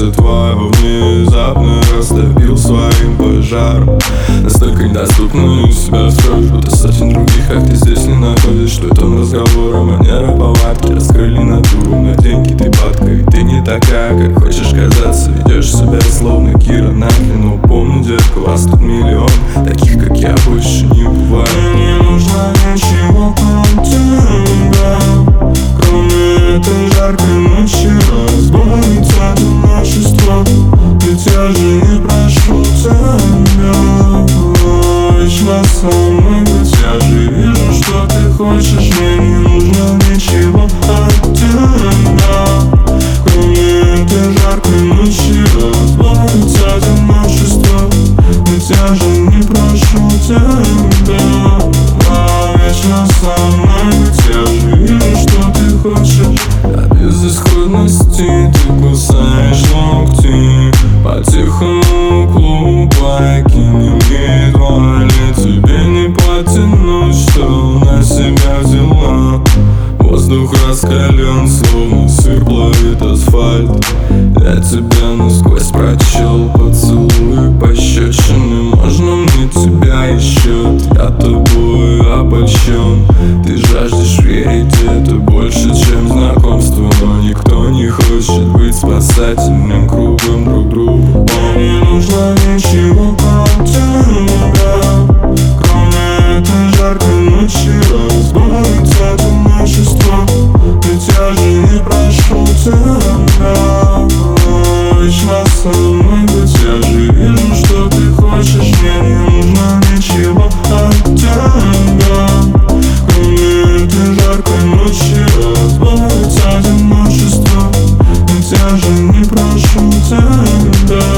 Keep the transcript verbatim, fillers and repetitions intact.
сердце твое внезапно растопил своим пожаром. Настолько недоступную себя строишь, будто сотен других, как ты здесь не находишь. Что это он разговор, а манера повадки раскрыли натуру на деньги ты падка. Ведь ты не такая, как хочешь казаться. Ведешь себя словно Кира Найтли. Но помню, детка, вас тут миллион таких, как я, больше не бывает. Мне не нужно ничего от тебя, кроме этой жаркой ночи. Разбавить одиночество, ведь я же не прошу тебя вечно со мной быть. Я же вижу, что ты хочешь. Мне не нужно ничего от тебя, кроме этой жаркой ночи. Разбавить одиночество, ведь я же не прошу тебя вечно со мной быть. Я же вижу, что ты хочешь. От безысходности ты кусаешь ногти по-тихому углу байки не едва ли тебе не потянуть, что на себя взяла. Воздух раскален, словно сыр плавит асфальт. Я тебя насквозь прочел, поцелуй пощечины. Можно мне тебя еще? Я тобой обольщен. Ты жаждешь верить, это больше, чем знакомство. Но никто не хочет быть спасательным кругом друг другу. Мне не нужно ничего от тебя, кроме этой жаркой ночи. Разбавить одиночество, ведь я же не прошу тебя вечно со мной быть. Я же вижу, что ты хочешь. Мне не нужно ничего от тебя, кроме этой жаркой ночи. Разбавить одиночество, ведь я же не прошу тебя